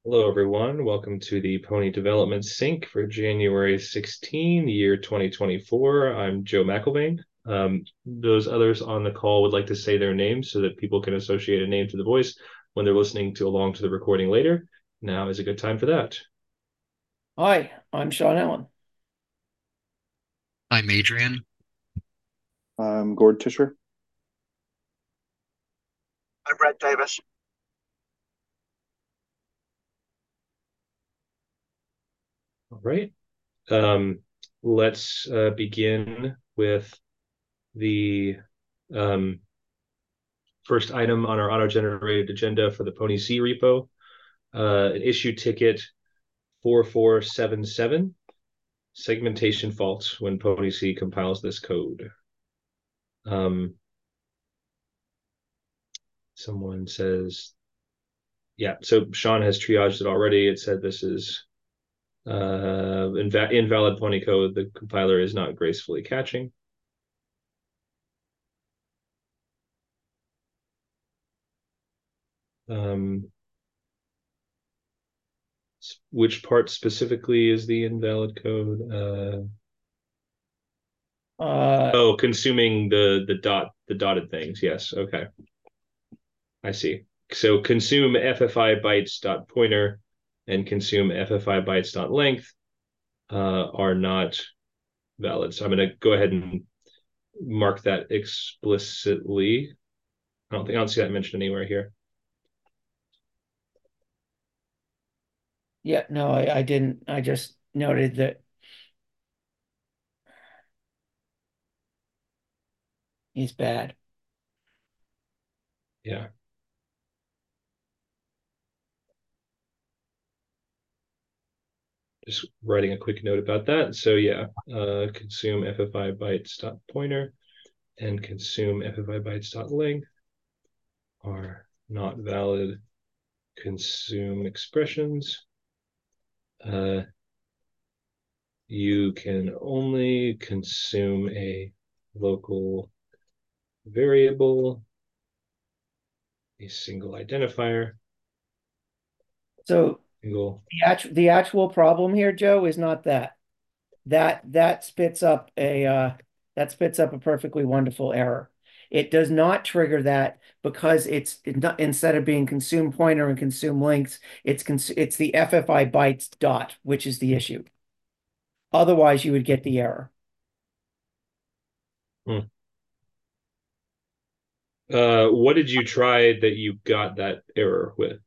Hello, everyone. Welcome to the Pony Development Sync for January 16, year 2024. I'm Joe McElvain. Those others on the call would like to say their names so that people can associate a name to the voice when they're listening to along to the recording later. Now is a good time for that. Hi, I'm Sean Allen. I'm Adrian. Gord Tisher. I'm Brett Davis. All right. Um, let's begin with the um, first item on our auto-generated agenda for the Pony C repo, an issue ticket 4477. Segmentation fault when Pony-C compiles this code. Someone says, yeah, so Sean has triaged it already. It said this is invalid Pony code. The compiler is not gracefully catching. Which part specifically is the invalid code? Oh, consuming the dotted things. Yes. Okay. I see. So consume FFI bytes dot pointer and consume FFI bytes dot length are not valid. So I'm going to go ahead and mark that explicitly. I don't see that mentioned anywhere here. Yeah, no, I didn't. I just noted that he's bad. Yeah. Just writing a quick note about that. So yeah, consume FFI bytes dot pointer and consume FFI bytes dot length are not valid consume expressions. You can only consume a local variable, a single identifier, So single. the actual problem here, Joe, is not that. That spits up a perfectly wonderful error. It does not trigger that because it's not, instead of being consume pointer and consume lengths, it's the FFI bytes dot, which is the issue. Otherwise, you would get the error. Hmm. What did you try that you got that error with?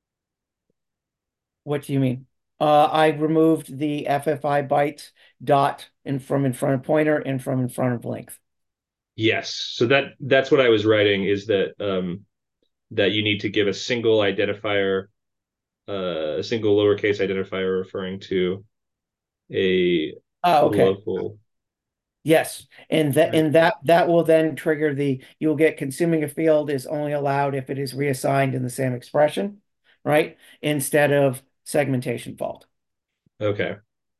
What do you mean? I removed the FFI bytes dot in front of pointer and from in front of length. Yes. So that's what I was writing is that you need to give a single identifier, a single lowercase identifier referring to a Oh, okay. local. Yes. And that Right. and that will then trigger you'll get consuming a field is only allowed if it is reassigned in the same expression, right? Instead of segmentation fault. Okay.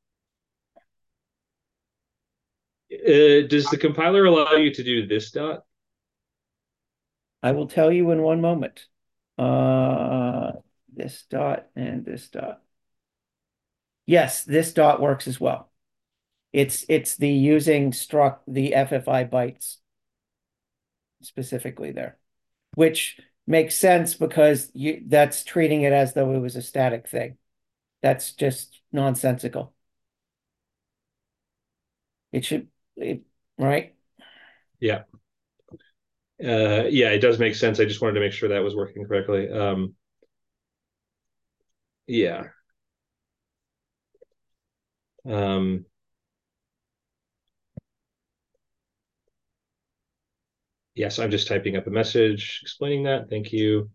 Does the compiler allow you to do this dot? I will tell you in one moment. Uh, this dot and this dot. Yes, this dot works as well. It's the using struct the FFI bytes specifically there, which makes sense because that's treating it as though it was a static thing. That's just nonsensical. It should, it, right? Yeah. Yeah, it does make sense. I just wanted to make sure that was working correctly. Yeah. Um, yes, I'm just typing up a message explaining that. Thank you.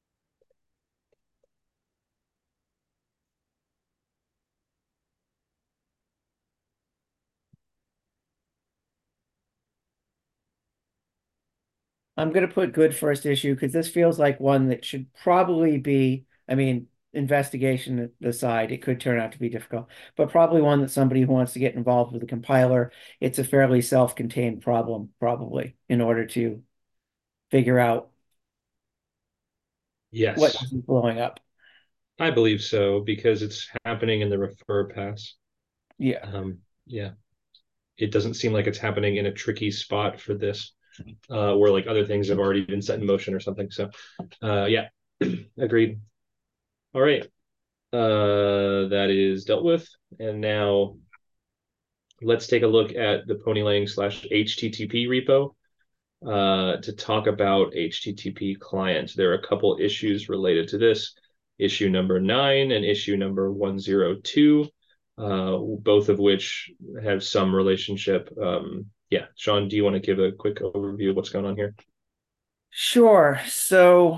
I'm going to put good first issue because this feels like one that should probably be, I mean, investigation aside, it could turn out to be difficult, but probably one that somebody who wants to get involved with the compiler, it's a fairly self-contained problem, probably, in order to figure out what Yes. is blowing up. I believe so because it's happening in the refer pass. Yeah. Yeah, it doesn't seem like it's happening in a tricky spot for this, where like other things have already been set in motion or something. So, yeah, agreed. All right, that is dealt with, and now let's take a look at the Ponylang slash HTTP repo to talk about HTTP client. There are a couple issues related to this, issue number 9 and issue number 102, both of which have some relationship. Yeah, Sean, do you want to give a quick overview of what's going on here? Sure. So,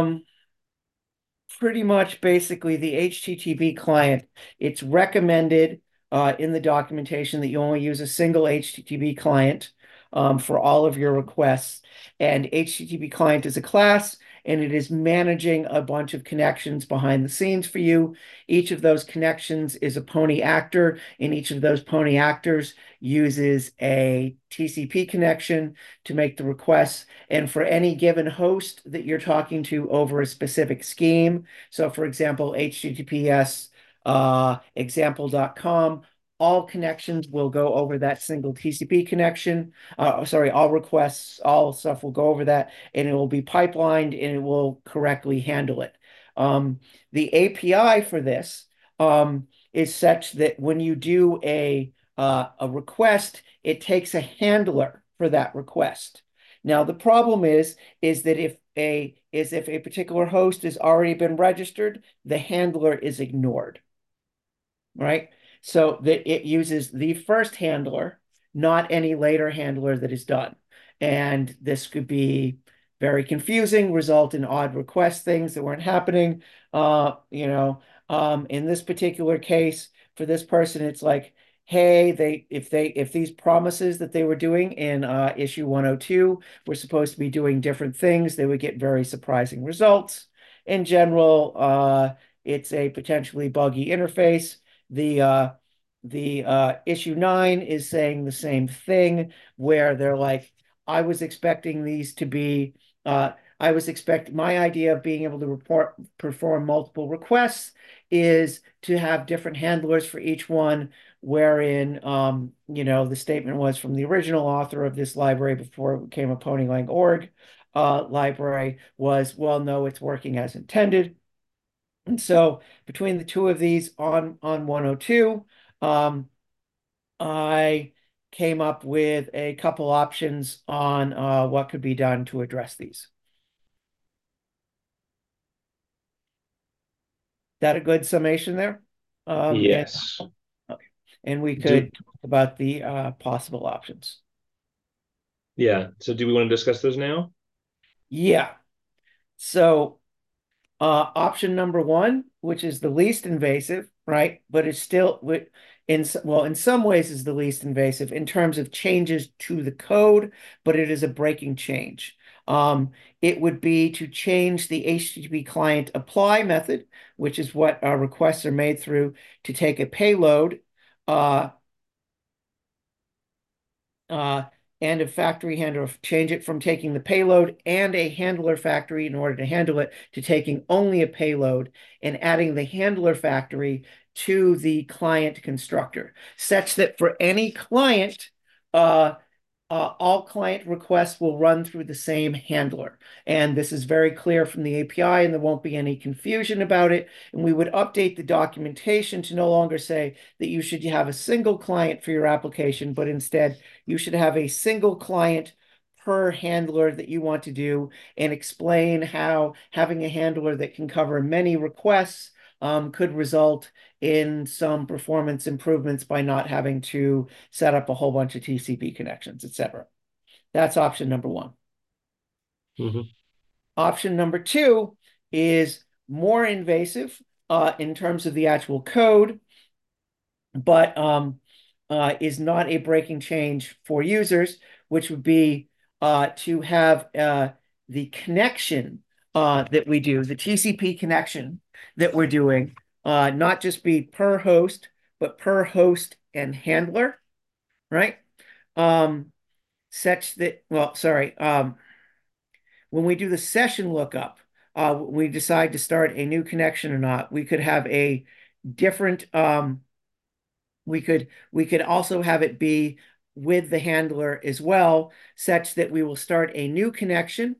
pretty much basically the HTTP client, it's recommended in the documentation that you only use a single HTTP client for all of your requests. And HTTP client is a class, and it is managing a bunch of connections behind the scenes for you. Each of those connections is a Pony actor, and each of those Pony actors uses a TCP connection to make the requests. And for any given host that you're talking to over a specific scheme, so for example, HTTPS example.com, all connections will go over that single TCP connection. Sorry, all requests, all stuff will go over that, and it will be pipelined and it will correctly handle it. The API for this is such that when you do a request, it takes a handler for that request. Now, the problem is that if a particular host has already been registered, the handler is ignored, right? So that it uses the first handler, not any later handler that is done. And this could be very confusing, result in odd request things that weren't happening. In this particular case, for this person, it's like, hey, if these promises that they were doing in issue 102 were supposed to be doing different things, they would get very surprising results. In general, it's a potentially buggy interface. The issue 9 is saying the same thing, where they're like, I was expecting these to be I was expecting my idea of being able to perform multiple requests is to have different handlers for each one, wherein the statement was from the original author of this library before it became a Ponylang.org library was, well, no, it's working as intended. And so between the two of these on 102, I came up with a couple options on what could be done to address these. That a good summation there? Yes. Okay. And we Do could talk about the possible options. Yeah. So do we want to discuss those now? Yeah. So option number 1, which is the least invasive, right? But it's still in some ways is the least invasive in terms of changes to the code, but it is a breaking change. It would be to change the HTTP client apply method, which is what our requests are made through, to take a payload uh, uh, and a factory handler, change it from taking the payload and a handler factory in order to handle it to taking only a payload and adding the handler factory to the client constructor, such that for any client, uh, all client requests will run through the same handler. And this is very clear from the API, and there won't be any confusion about it. And we would update the documentation to no longer say that you should have a single client for your application, but instead you should have a single client per handler that you want to do, and explain how having a handler that can cover many requests could result in some performance improvements by not having to set up a whole bunch of TCP connections, etc. That's option number 1. Mhm. Option number 2 is more invasive in terms of the actual code, but is not a breaking change for users, which would be to have the connection that we do, the TCP connection that we're doing, not just be per host, but per host and handler, right? Um, Such that, well, sorry, when we do the session lookup we decide to start a new connection or not, we could have a different we could also have it be with the handler as well, such that we will start a new connection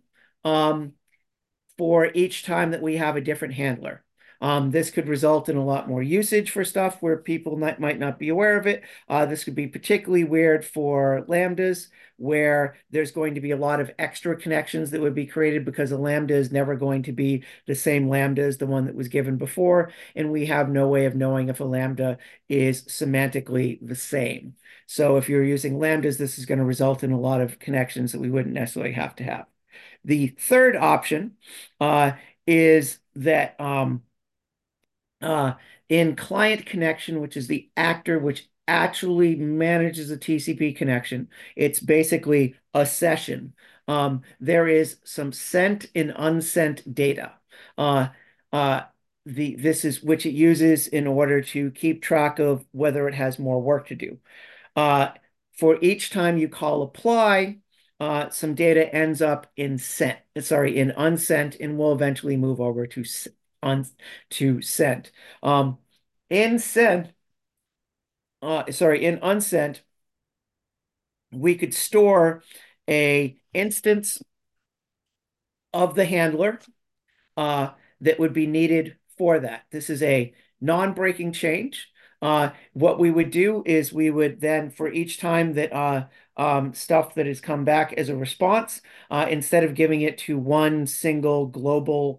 for each time that we have a different handler. This could result in a lot more usage for stuff where people might not be aware of it. This could be particularly weird for lambdas, where there's going to be a lot of extra connections that would be created because a lambda is never going to be the same lambda as the one that was given before, and we have no way of knowing if a lambda is semantically the same. So if you're using lambdas, this is going to result in a lot of connections that we wouldn't necessarily have to have. The third option is that in client connection, which is the actor which actually manages a TCP connection, it's basically a session. There is some sent and unsent data. Uh, this is which it uses in order to keep track of whether it has more work to do. Uh, for each time you call apply, some data ends up in unsent, and will eventually move over to sent. In sent, in unsent, we could store a instance of the handler that would be needed for that. This is a non-breaking change. What we would do is we would then, for each time that stuff that has come back as a response, instead of giving it to one single global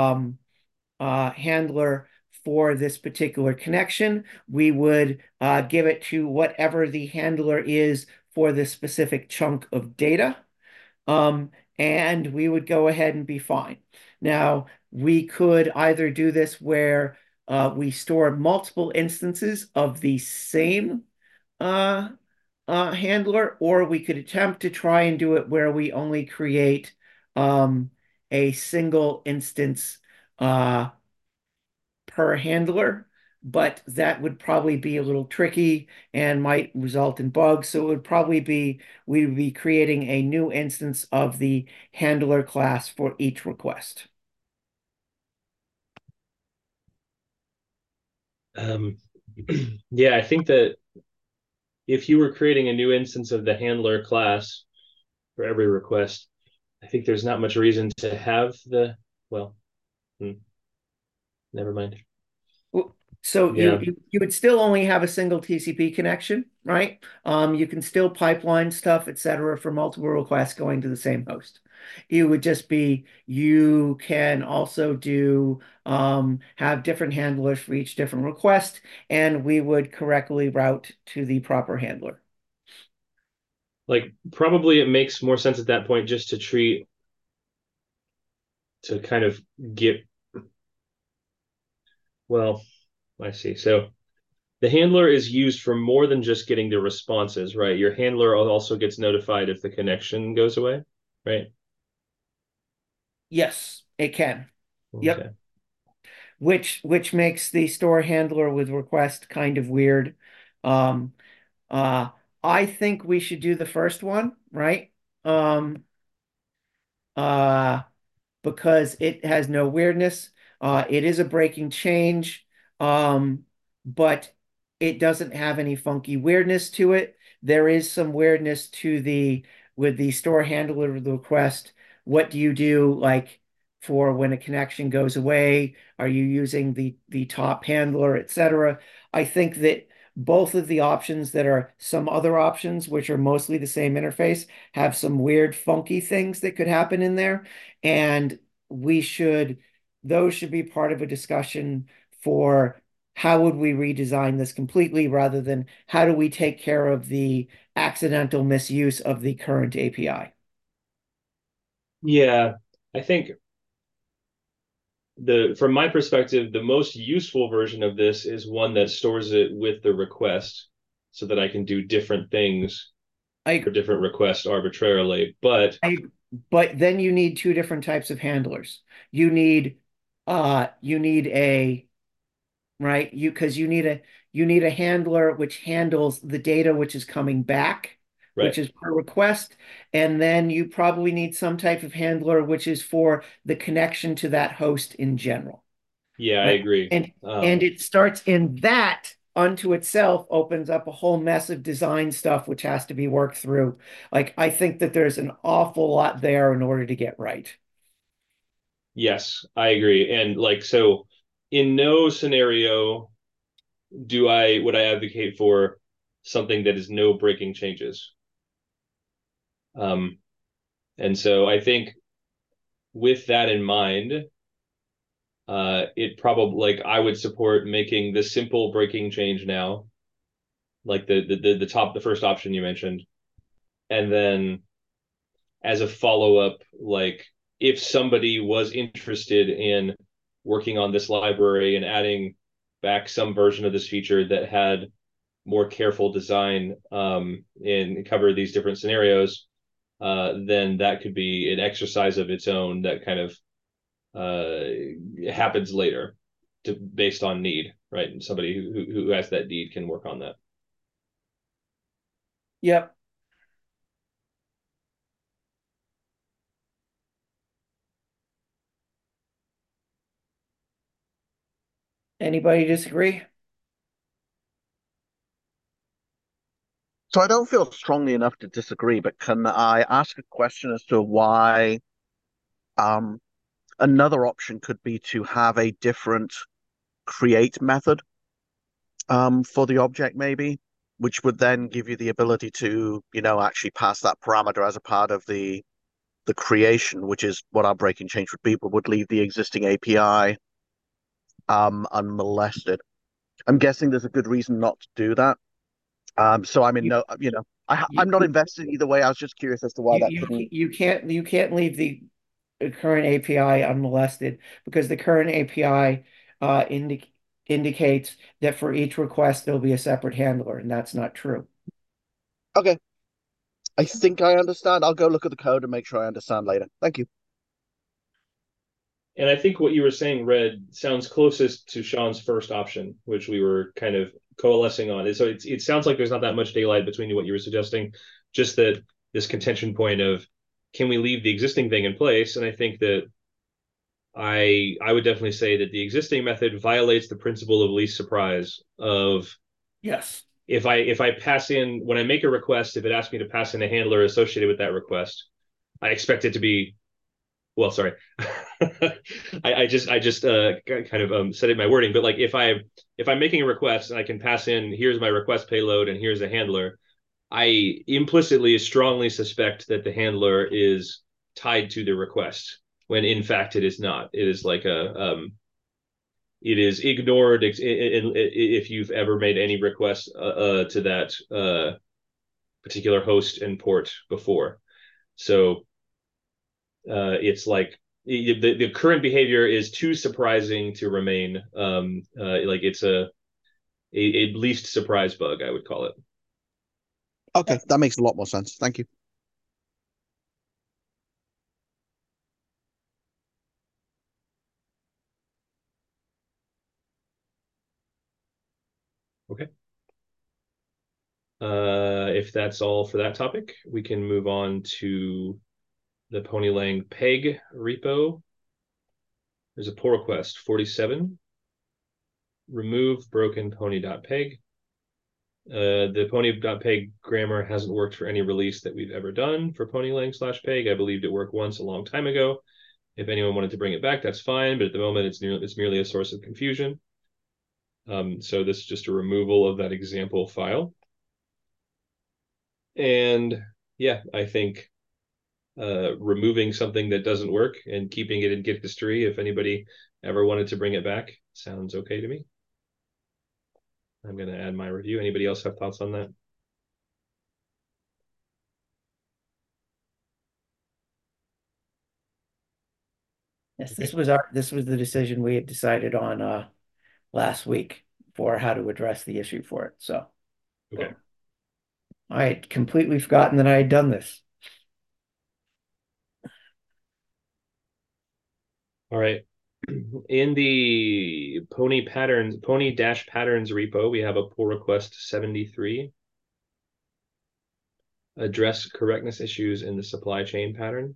handler for this particular connection, we would give it to whatever the handler is for this specific chunk of data. And we would go ahead and be fine. Now, we could either do this where we store multiple instances of the same uh, handler, or we could attempt to try and do it where we only create a single instance uh, per handler, but that would probably be a little tricky and might result in bugs. So it would probably be we would be creating a new instance of the handler class for each request. Yeah, I think that if you were creating a new instance of the handler class for every request, I think there's not much reason to have well, never mind. So Yeah. you would still only have a single TCP connection, right? You can still pipeline stuff, etc., for multiple requests going to the same host. You can also do have different handlers for each different request, and we would correctly route to the proper handler. Like probably it makes more sense at that point just to kind of get well, I see. So the handler is used for more than just getting the responses, right? Your handler also gets notified if the connection goes away, right? Yes, it can. Okay. Yep. Which makes the store handler with request kind of weird. Um, uh, I think we should do the first one, right? Um, uh, because it has no weirdness. It is a breaking change, but it doesn't have any funky weirdness to it. There is some weirdness to the with the store handler of the request. What do you do like for when a connection goes away? Are you using the top handler, etc.? I think that both of the options that are some other options, which are mostly the same interface, have some weird, funky things that could happen in there. And we should, those should be part of a discussion for how would we redesign this completely rather than how do we take care of the accidental misuse of the current API. Yeah, I think from my perspective, the most useful version of this is one that stores it with the request so that I can do different things I, for different requests arbitrarily. But I, but then you need two different types of handlers. You need a right? You because you need a handler which handles the data which is coming back, which is per request, and then you probably need some type of handler, which is for the connection to that host in general. Yeah, I Right? agree. And it starts in that unto itself opens up a whole mess of design stuff which has to be worked through. Like I think that there's an awful lot there in order to get right. Yes, I agree. And like, so in no scenario would I advocate for something that is no breaking changes. Um, and so I think with that in mind, it probably like I would support making the simple breaking change now, like the first option you mentioned, and then as a follow up, like if somebody was interested in working on this library and adding back some version of this feature that had more careful design and cover these different scenarios, then that could be an exercise of its own that kind of happens later based on need, right? And somebody who has that need can work on that. Yep. Anybody disagree? So I don't feel strongly enough to disagree, but can I ask a question as to why um, another option could be to have a different create method for the object, maybe, which would then give you the ability to, actually pass that parameter as a part of the creation, which is what our breaking change would be, but would leave the existing API unmolested. I'm guessing there's a good reason not to do that. So I'm in You, no, I'm not you, invested either way. I was just curious as to why that couldn't. you can't leave the current API unmolested because the current API indicates that for each request there'll be a separate handler, and that's not true. Okay, I think I understand. I'll go look at the code and make sure I understand later. Thank you. And I think what you were saying, Red, sounds closest to Sean's first option, which we were kind of coalescing on. So it sounds like there's not that much daylight between what you were suggesting, just that this contention point of can we leave the existing thing in place? And I think that I would definitely say that the existing method violates the principle of least surprise of Yes. if I pass in when I make a request, if it asks me to pass in a handler associated with that request, I expect it to be well, sorry. I just kind of said it in my wording, but like if I'm making a request and I can pass in here's my request payload and here's a handler, I implicitly strongly suspect that the handler is tied to the request when in fact it is not. It is like it is ignored if you've ever made any requests to that particular host and port before. So it's like the current behavior is too surprising to remain like it's a least surprise bug, I would call it. Okay, that makes a lot more sense. Thank you. Okay. If that's all for that topic, we can move on to the Ponylang Peg repo. There's a pull request 47. Remove broken pony.peg. The pony.peg grammar hasn't worked for any release that we've ever done for Ponylang/peg. I believed it worked once a long time ago. If anyone wanted to bring it back, that's fine. But at the moment, it's merely a source of confusion. So this is just a removal of that example file. And yeah, I think removing something that doesn't work and keeping it in Git history, if anybody ever wanted to bring it back, sounds okay to me. I'm going to add my review. Anybody else have thoughts on that? Yes, Okay. this was the decision we had decided on last week for how to address the issue for it. So Okay. I had completely forgotten that I had done this. All right. In the Pony-Patterns repo, we have a pull request 73. address correctness issues in the supply chain pattern.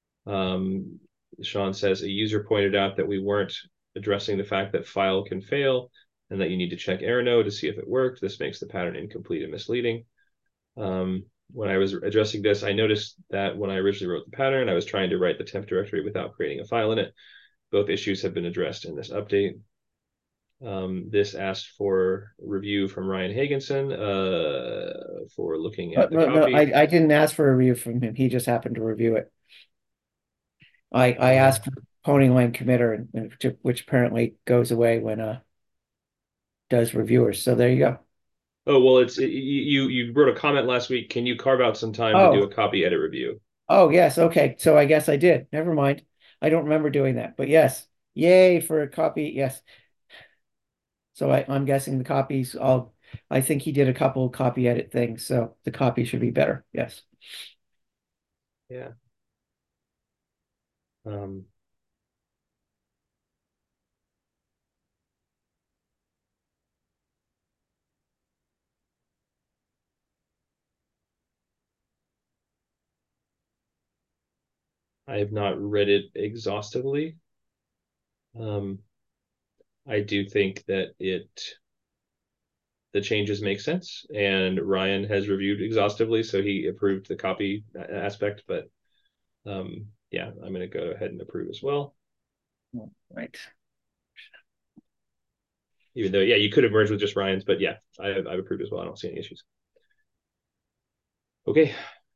Sean says a user pointed out that we weren't addressing the fact that file can fail and that you need to check error node to see if it worked. This makes the pattern incomplete and misleading. When I was addressing this, I noticed that when I originally wrote the pattern, I was trying to write the temp directory without creating a file in it. Both issues have been addressed in this update. This asked for review from Ryan Hagenson for looking at the copy. No, I didn't ask for a review from him. He just happened to review it. I asked for Ponyline committer, which apparently goes away when does reviewers. So there you go. Oh, well, you wrote a comment last week. Can you carve out some time to do a copy edit review? Oh, yes. Okay. So I guess I did. Never mind. I don't remember doing that, but yes. Yay for a copy. Yes. So I'm guessing the copies, I think he did a couple copy edit things, so the copy should be better. Yes. Yeah. I have not read it exhaustively. I do think that the changes make sense, and Ryan has reviewed exhaustively, so he approved the copy aspect. But yeah, I'm going to go ahead and approve as well. Right. Even though, yeah, you could have merged with just Ryan's, but yeah, I've approved as well. I don't see any issues. Okay.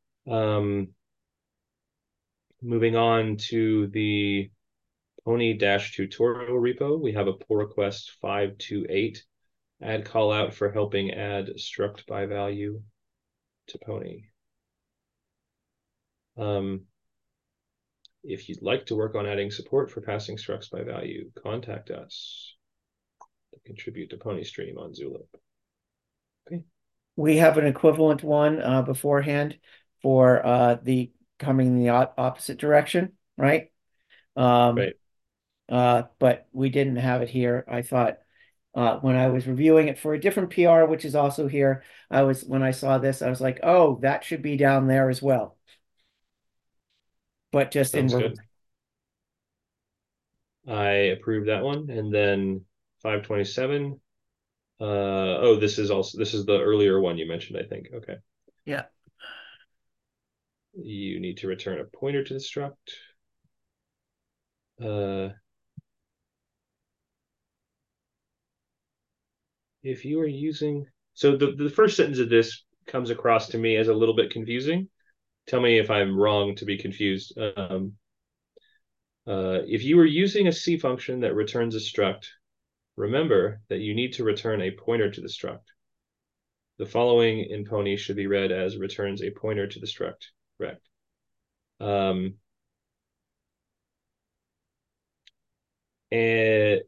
Moving on to the Pony tutorial repo, we have a pull request 528. Add call out for helping add struct by value to Pony. If you'd like to work on adding support for passing structs by value, contact us to contribute to Pony Stream on Zulip. Okay. We have an equivalent one beforehand for the coming in the opposite direction, right? Right. But we didn't have it here. I thought when I was reviewing it for a different PR, which is also here, when I saw this, I was like, oh, that should be down there as well. But just in reverse. I approve that one. And then 527. Oh, this is the earlier one you mentioned, I think. Okay. Yeah. You need to return a pointer to the struct. If you are using, so the first sentence of this comes across to me as a little bit confusing. Tell me if I'm wrong to be confused. If you are using a C function that returns a struct, remember that you need to return a pointer to the struct. The following in Pony should be read as returns a pointer to the struct. Correct. And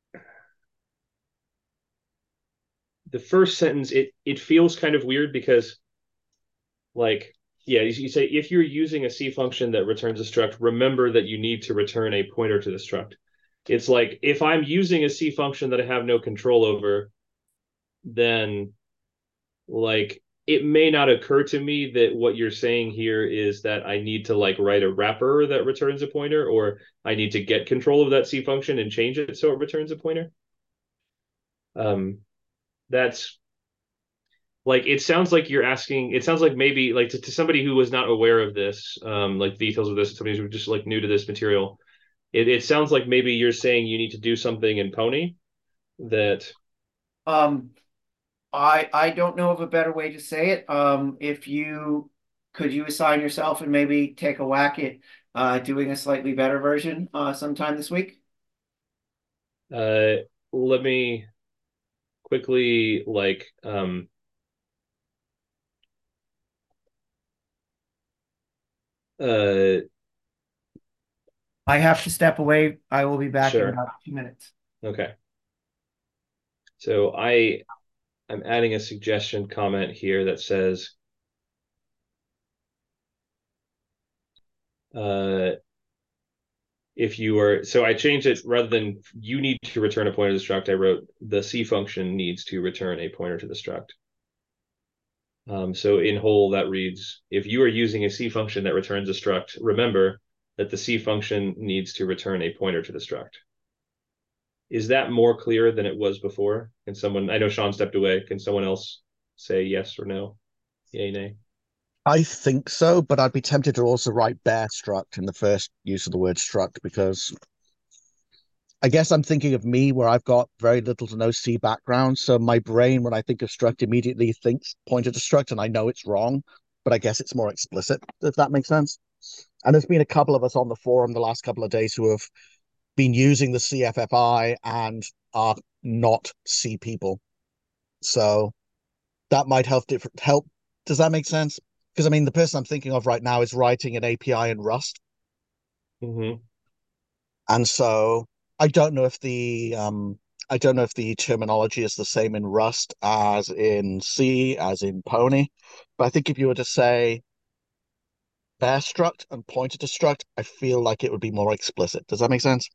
the first sentence, it feels kind of weird because, like, yeah, you say if you're using a C function that returns a struct, remember that you need to return a pointer to the struct. It's like if I'm using a C function that I have no control over, then like it may not occur to me that what you're saying here is that I need to like write a wrapper that returns a pointer, or I need to get control of that C function and change it so it returns a pointer. That's like, it sounds like you're asking, it sounds like maybe like to somebody who was not aware of this, like details of this, somebody who's just like new to this material, it sounds like maybe you're saying you need to do something in Pony that I don't know of a better way to say it. If you could you assign yourself and maybe take a whack at doing a slightly better version sometime this week? let me quickly like I have to step away. I will be back Sure. in about 2 minutes. Okay. So I'm adding a suggestion comment here that says if you are, so I changed it, rather than you need to return a pointer to the struct, I wrote the C function needs to return a pointer to the struct. So in whole, that reads, if you are using a C function that returns a struct, remember that the C function needs to return a pointer to the struct. Is that more clear than it was before? Can someone, I know Sean stepped away. Can someone else say yes or no? Yay, nay. I think so, but I'd be tempted to also write bare struct in the first use of the word struct because I guess I'm thinking of me where I've got very little to no C background. So my brain, when I think of struct, immediately thinks pointer to struct, and I know it's wrong, but I guess it's more explicit, if that makes sense. And there's been a couple of us on the forum the last couple of days who have been using the CFFI and are not C people. So that might help. Does that make sense? Because I mean, the person I'm thinking of right now is writing an API in Rust, Mm-hmm. and so I don't know if the terminology is the same in Rust as in C, as in Pony. But I think if you were to say bare struct and pointer to struct, I feel like it would be more explicit. Does that make sense?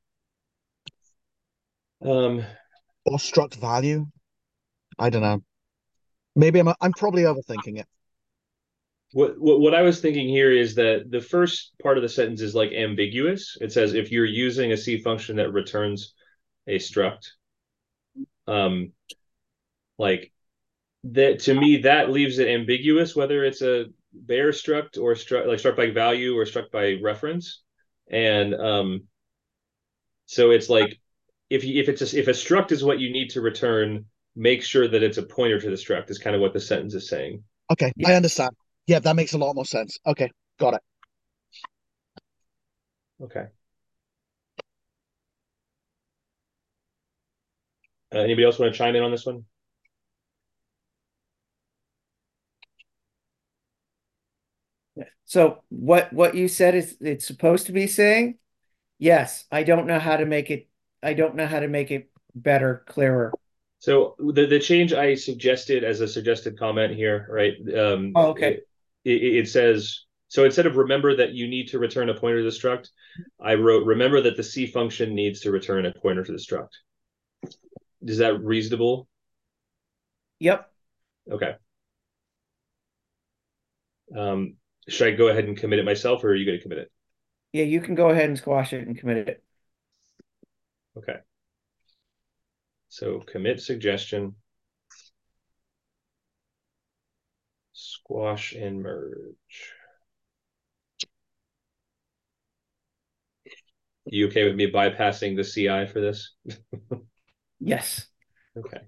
Um, Or struct value? I don't know. Maybe I'm probably overthinking it. what I was thinking here is that the first part of the sentence is like ambiguous. It says if you're using a C function that returns a struct, um, like that to me that leaves it ambiguous whether it's a bare struct or struct by value or struct by reference, and so it's like if a struct is what you need to return, make sure that it's a pointer to the struct is kind of what the sentence is saying. Okay, I Yes. understand. Yeah, that makes a lot more sense. Okay, got it. Okay. Anybody else want to chime in on this one? So what you said is it's supposed to be saying? Yes, I don't know how to make it. I don't know how to make it better, clearer. So the change I suggested as a suggested comment here, right? Oh, okay. It says so instead of remember that you need to return a pointer to the struct, I wrote remember that the C function needs to return a pointer to the struct. Is that reasonable? Yep. Okay. Um, should I go ahead and commit it myself, or are you going to commit it? Yeah, you can go ahead and squash it and commit it. Okay. So commit suggestion, squash and merge. You okay with me bypassing the CI for this? Yes. Okay.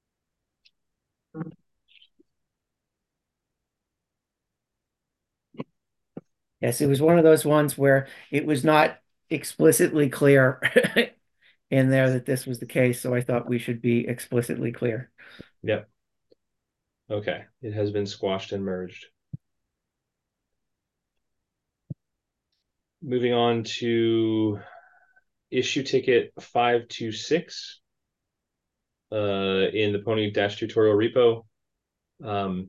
Yes, it was one of those ones where it was not explicitly clear in there that this was the case, so I thought we should be explicitly clear. Yep. Okay. It has been squashed and merged. Moving on to issue ticket 526 in the Pony Dash tutorial repo. Um,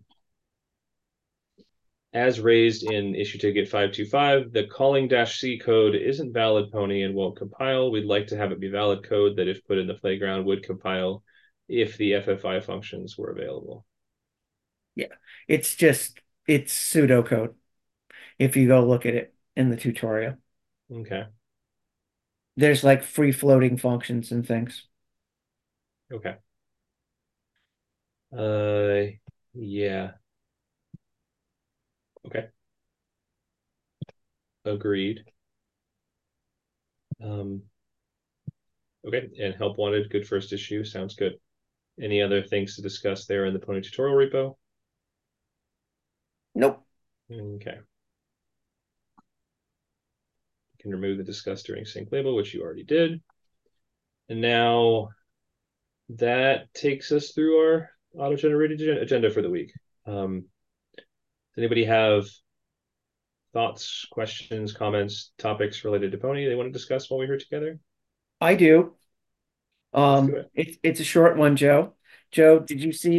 as raised in issue ticket 525, the calling -C code isn't valid Pony and won't compile. We'd like to have it be valid code that if put in the playground would compile if the FFI functions were available. Yeah, it's pseudocode if you go look at it in the tutorial. Okay. There's like free floating functions and things. Okay. Uh, yeah. Okay. Agreed. Um, okay. And help wanted. Good first issue. Sounds good. Any other things to discuss there in the Pony tutorial repo? Nope. Okay. You can remove the discuss during sync label, which you already did. And now that takes us through our auto-generated agenda for the week. Does anybody have thoughts, questions, comments, topics related to Pony they want to discuss while we're here together? I do. Let's do it. It's a short one, Joe. Joe, did you see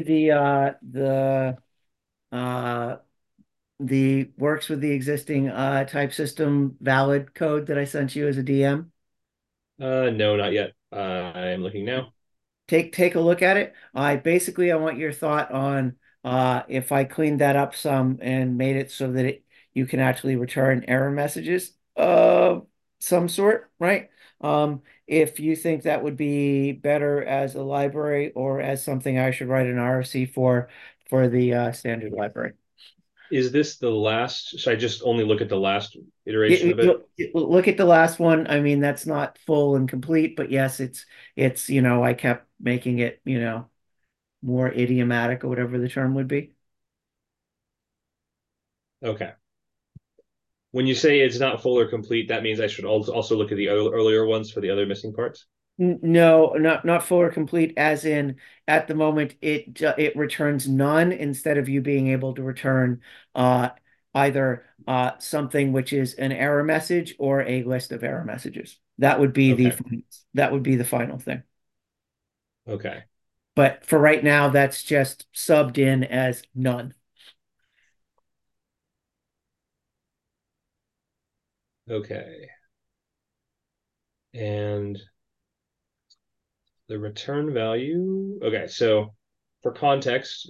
uh the works with the existing type system valid code that I sent you as a DM? No, not yet. I'm looking now. Take a look at it. I want your thought on If I cleaned that up some and made it so that you can actually return error messages of some sort, right? If you think that would be better as a library or as something I should write an RFC for the standard library. Is this the last? Should I just only look at the last iteration of it? Look at the last one. I mean, that's not full and complete, but yes, it's I kept making it, more idiomatic or whatever the term would be. Okay. When you say it's not full or complete, that means I should also look at the earlier ones for the other missing parts. No, not full or complete, as in at the moment it returns none instead of you being able to return uh either something which is an error message or a list of error messages. Okay. That would be the final thing. Okay. But for right now, that's just subbed in as none. Okay. And the return value. Okay, so for context,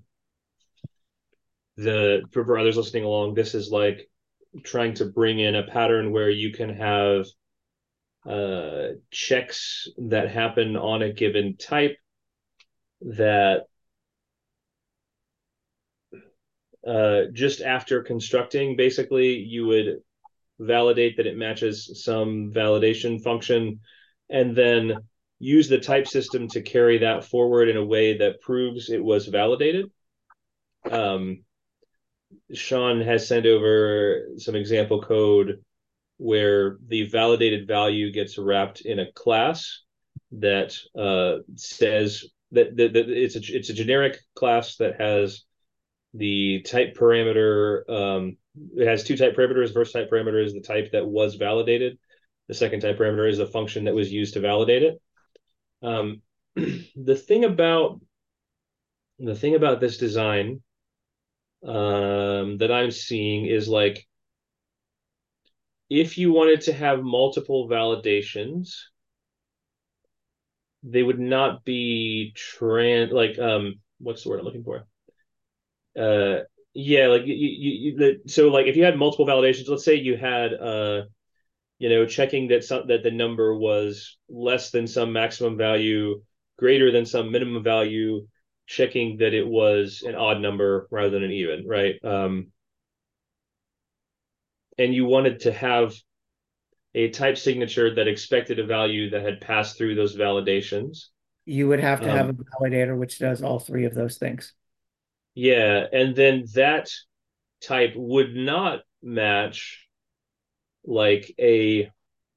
for others listening along, this is like trying to bring in a pattern where you can have checks that happen on a given type that just after constructing, basically, you would validate that it matches some validation function, and then use the type system to carry that forward in a way that proves it was validated. Um, Sean has sent over some example code where the validated value gets wrapped in a class that says that it's a generic class that has the type parameter. It has two type parameters. First type parameter is the type that was validated. The second type parameter is the function that was used to validate it. Um, the thing about this design that I'm seeing is like if you wanted to have multiple validations, they would not be what's the word I'm looking for? Uh yeah, like so like if you had multiple validations, let's say you had checking that the number was less than some maximum value, greater than some minimum value, checking that it was an odd number rather than an even, right? And you wanted to have a type signature that expected a value that had passed through those validations. You would have to have a Um, validator which does all three of those things. yeah, and then that type would not match like a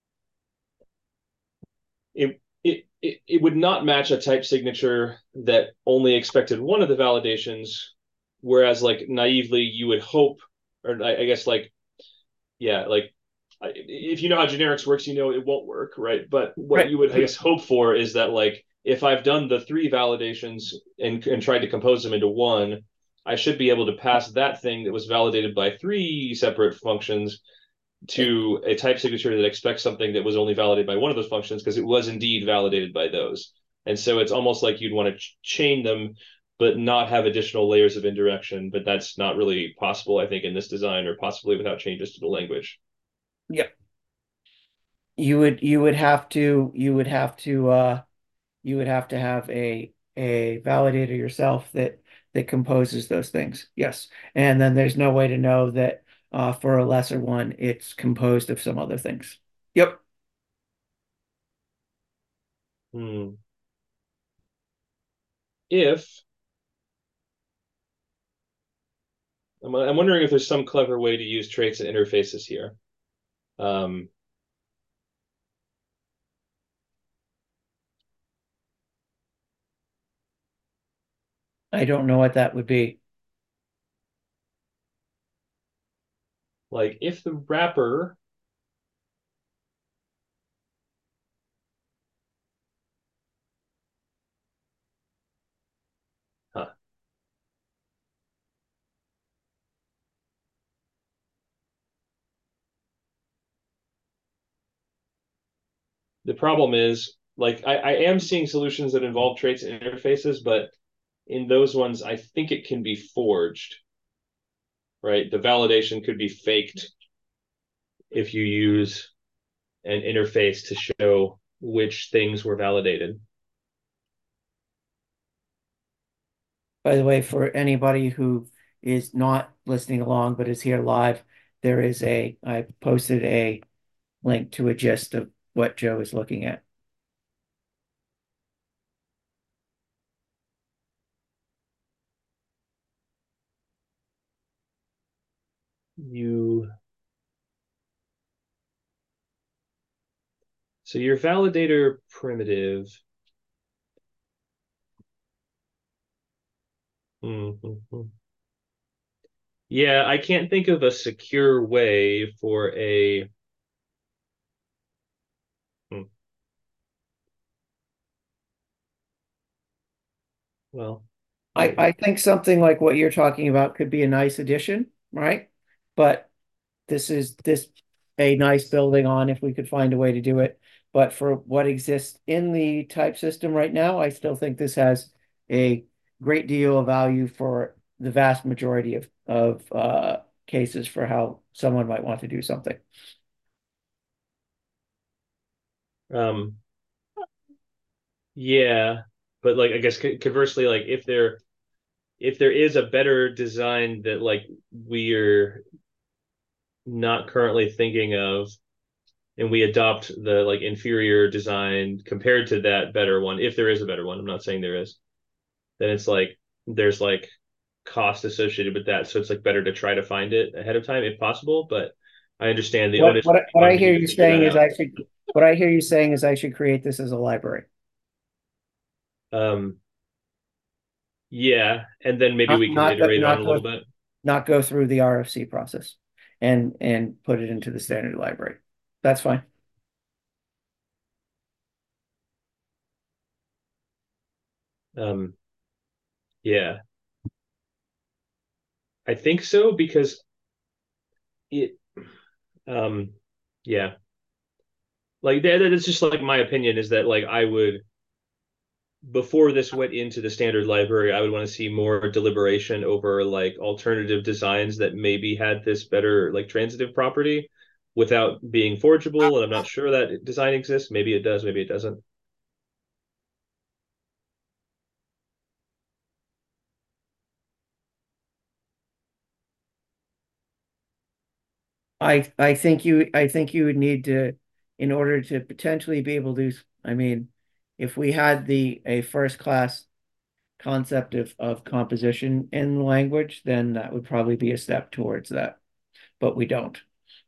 it would not match a type signature that only expected one of the validations, whereas like naively you would hope, or I guess like yeah, like if you know how generics works, you know it won't work, right? But what Right. you would, I guess, hope for is that like if I've done the three validations and tried to compose them into one, I should be able to pass that thing that was validated by three separate functions to a type signature that expects something that was only validated by one of those functions because it was indeed validated by those. And so it's almost like you'd want to chain them, but not have additional layers of indirection. But that's not really possible, I think, in this design, or possibly without changes to the language. Yep. You would have to have a validator yourself that composes those things. Yes. And then there's no way to know that for a lesser one it's composed of some other things. Yep. Hmm. If I'm wondering if there's some clever way to use traits and interfaces here. Um, I don't know what that would be. like if the wrapper, huh, the problem is like I am seeing solutions that involve traits and interfaces, but in those ones, I think it can be forged, right? The validation could be faked if you use an interface to show which things were validated. By the way, for anybody who is not listening along but is here live, I posted a link to a gist of what Joe is looking at. So your validator primitive. Mm-hmm. Yeah, I can't think of a secure way for a. Hmm. Well, I think something like what you're talking about could be a nice addition, right? But this a nice building on if we could find a way to do it. But for what exists in the type system right now, I still think this has a great deal of value for the vast majority of cases for how someone might want to do something. um, yeah, but like I guess conversely, like if there is a better design that like we're not currently thinking of, and we adopt the like inferior design compared to that better one, if there is a better one, I'm not saying there is, then it's like there's like cost associated with that. So it's like better to try to find it ahead of time if possible. But I understand the onus What I on you hear to you figure saying that is out. what I hear you saying is I should create this as a library. Um, yeah, and then maybe we can iterate on a little bit. Not go through the RFC process and put it into the standard library. That's fine. Um, yeah, I think so because it, um, yeah, like that's just like my opinion is that like I would before this went into the standard library, I would want to see more deliberation over like alternative designs that maybe had this better like transitive property without being forgeable. And I'm not sure that design exists. Maybe it does, maybe it doesn't. I think you would need to, in order to potentially be able to, I mean, if we had the a first class concept of composition in the language, then that would probably be a step towards that. But we don't.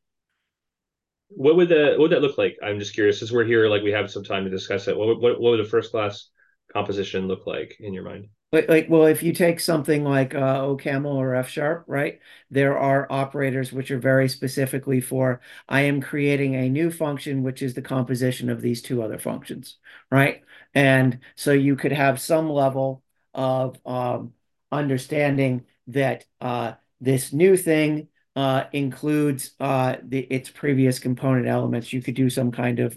What would that look like? I'm just curious. As we're here, like we have some time to discuss it. What would a first class composition look like in your mind? Well, if you take something like OCaml or F sharp, right? There are operators which are very specifically for I am creating a new function, which is the composition of these two other functions, right? And so you could have some level of understanding that this new thing includes its previous component elements. You could do some kind of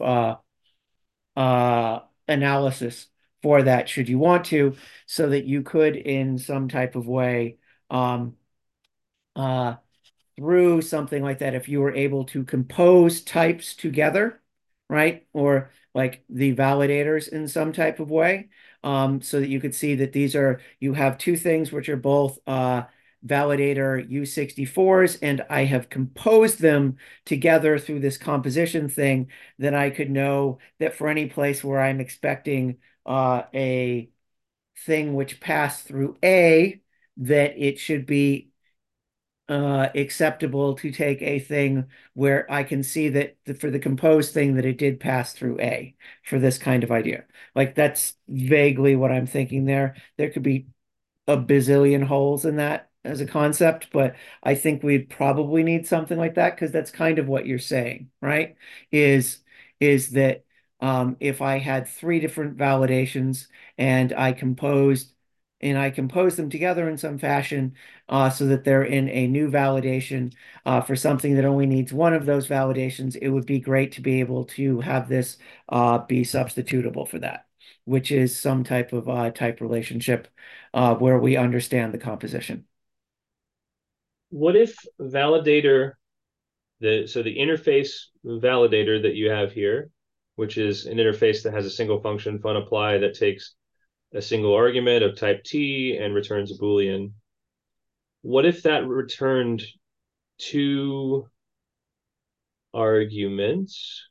analysis for that should you want to, so that you could, in some type of way, um, uh, through something like that, if you were able to compose types together, right? Or like the validators in some type of way, so that you could see that you have two things which are both validator U64s, and I have composed them together through this composition thing, then I could know that for any place where I'm expecting a thing which passed through A, that it should be acceptable to take a thing where I can see that for the composed thing that it did pass through A for this kind of idea. Like that's vaguely what I'm thinking there. There could be a bazillion holes in that as a concept, but I think we'd probably need something like that because that's kind of what you're saying, right? Is is that if I had three different validations and I composed them together in some fashion so that they're in a new validation for something that only needs one of those validations, it would be great to be able to have this be substitutable for that. which is some type of type relationship where we understand the composition. What if validator, so the interface validator that you have here, which is an interface that has a single function fun apply that takes a single argument of type T and returns a Boolean. What if that returned two arguments?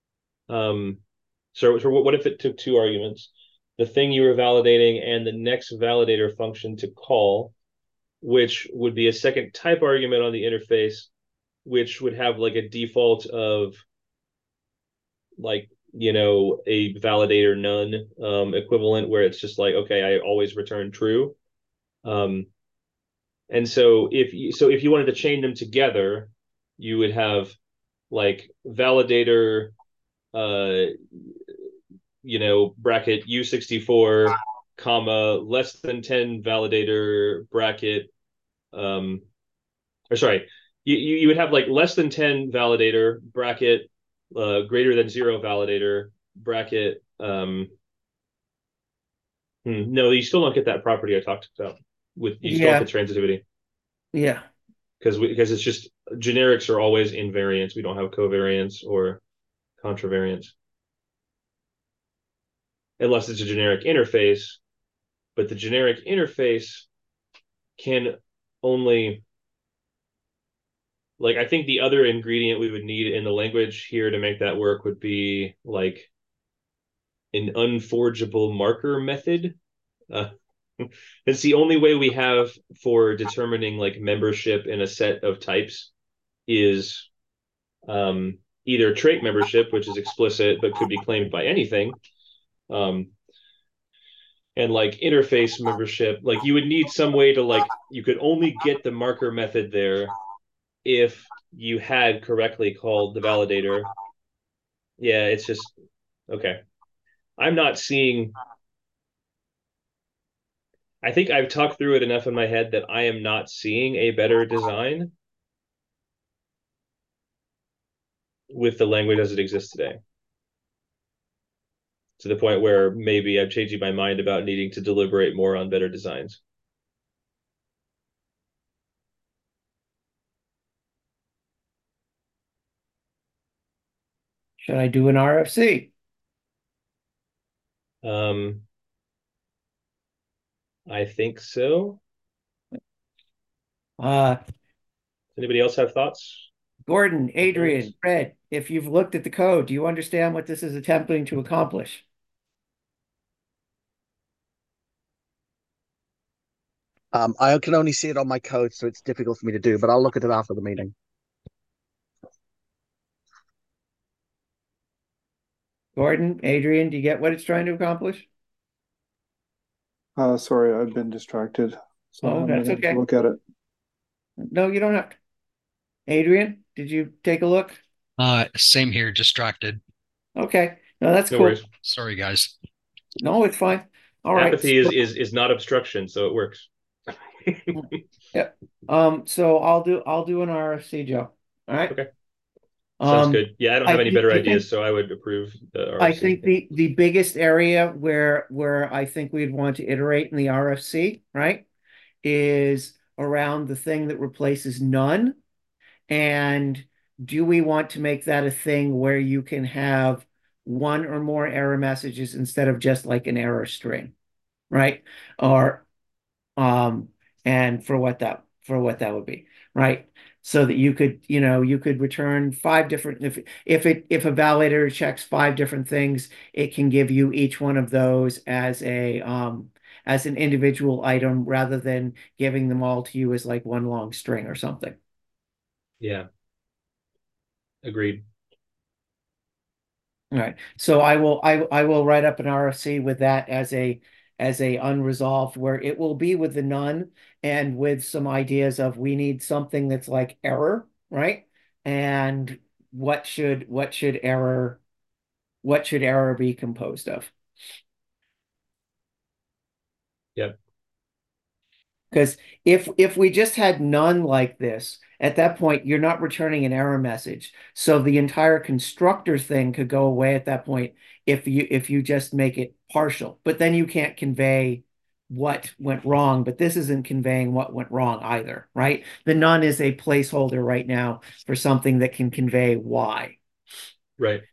So what if it took two arguments? The thing you were validating and the next validator function to call, which would be a second type argument on the interface, which would have like a default of like, a validator none equivalent where it's just like, okay, I always return true. And so if you wanted to chain them together, you would have like validator bracket U64 comma less than 10 validator bracket or sorry, you would have like less than 10 validator bracket greater than 0 validator bracket no, you still don't get that property I talked about. You still don't get transitivity. Yeah. Because it's just generics are always invariants. We don't have covariance or contravariance unless it's a generic interface. But the generic interface can only, like, I think the other ingredient we would need in the language here to make that work would be like an unforgeable marker method. It's the only way we have for determining like membership in a set of types is either trait membership, which is explicit but could be claimed by anything, and like interface membership. Like you would need some way to like you could only get the marker method there if you had correctly called the validator. Yeah, it's just okay. I'm not seeing. I think I've talked through it enough in my head that I am not seeing a better design with the language as it exists today. To the point where maybe I'm changing my mind about needing to deliberate more on better designs. Should I do an RFC? I think so. Anybody else have thoughts? Gordon, Adrian, Fred, if you've looked at the code, do you understand what this is attempting to accomplish? I can only see it on my code, so it's difficult for me to do, but I'll look at it after the meeting. Gordon, Adrian, do you get what it's trying to accomplish? Sorry, I've been distracted, so I haven't that's been able okay. to look at it. No, you don't have to. Adrian, did you take a look? Same here, distracted. Okay. No, that's No cool. worries. Sorry, guys. No, it's fine. All right. Apathy is not obstruction, so it works. Yep. So I'll do an RFC, Joe. All right. Okay. Sounds good. Yeah, I don't have any better I ideas, so I would approve the RFC. I think the biggest area where I think we'd want to iterate in the RFC, right, is around the thing that replaces none. And do we want to make that a thing where you can have one or more error messages instead of just like an error string, right? Or and for what that would be, right? So that you could return 5 different, if a validator checks 5 different things, it can give you each one of those as an individual item rather than giving them all to you as like one long string or something. Yeah. Agreed. All right. So I will write up an RFC with that as a unresolved, where it will be with the none and with some ideas of we need something that's like error, right? And what should error be composed of? Yep. Because if we just had none like this, at that point, you're not returning an error message. So the entire constructor thing could go away at that point if you just make it partial. But then you can't convey what went wrong, but this isn't conveying what went wrong either, right? The none is a placeholder right now for something that can convey why. Right.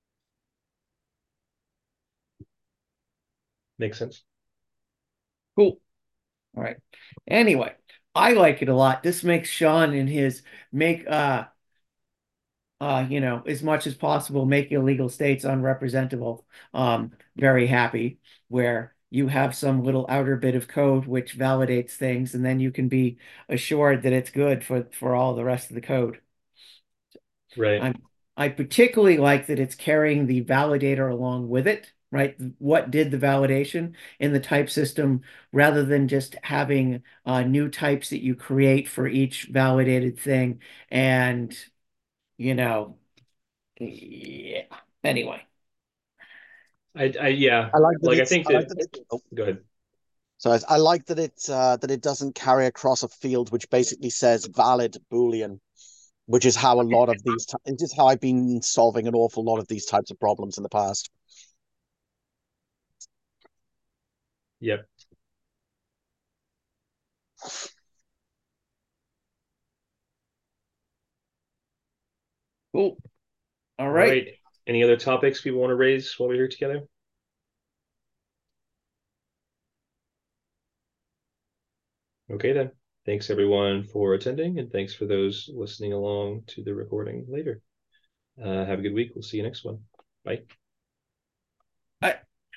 Makes sense. Cool. All right. Anyway, I like it a lot. This makes Sean and his make as much as possible making illegal states unrepresentable, very happy, where you have some little outer bit of code which validates things, and then you can be assured that it's good for all the rest of the code. Right. I particularly like that it's carrying the validator along with it, right? What did the validation in the type system rather than just having new types that you create for each validated thing. And, you know, yeah. Anyway, Yeah. I like that Like I it's. think I like that. that it's. Oh, Go ahead. so I like that it doesn't carry across a field which basically says valid Boolean, which is how a lot of these. It's just how I've been solving an awful lot of these types of problems in the past. Yep. cool. All All right. right. Any other topics people want to raise while we're here together? Okay, then. Thanks everyone for attending, and thanks for those listening along to the recording later. Have a good week. We'll see you next one. Bye. Bye.